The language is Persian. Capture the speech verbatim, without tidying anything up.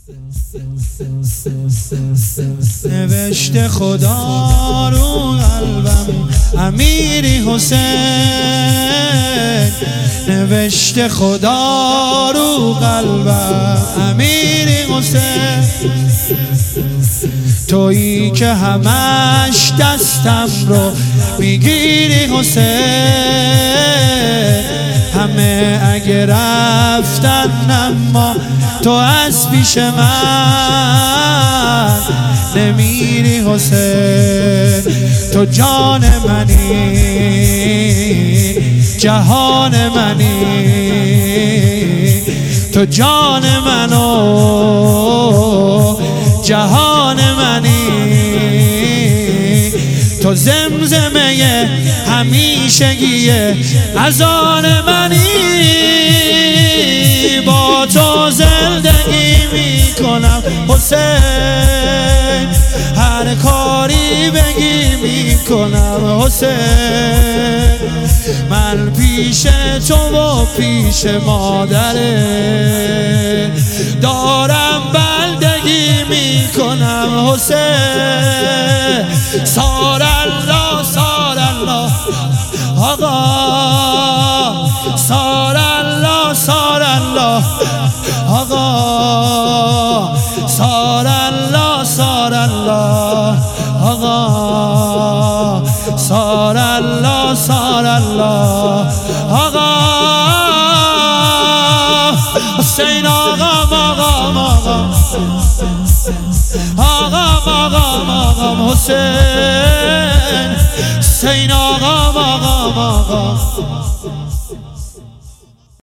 نوشته خدا رو قلبم امیری حسین، نوشته خدا رو قلبم امیری حسین، تویی که همش دستم رو میگیری حسین، همه اگه رفتن اما تو از پیش من نمیری حسین، تو جان منی جهان منی، تو جان منو جهان منی، تو زمزمه همیشگیه اذان منی، با تو زندگی میکنم حسین، هر کاری بگی میکنم حسین، من پیش تو و پیش مادره دارم بندگی میکنم حسین، سار الله سار الله آقا، سار الله سار الله آقا، سار الله سار الله آقا، سار الله سار الله آقا، حسین آقا مقام آقا، آقا مقام آقا حسین، حسین آقا مقام آقا.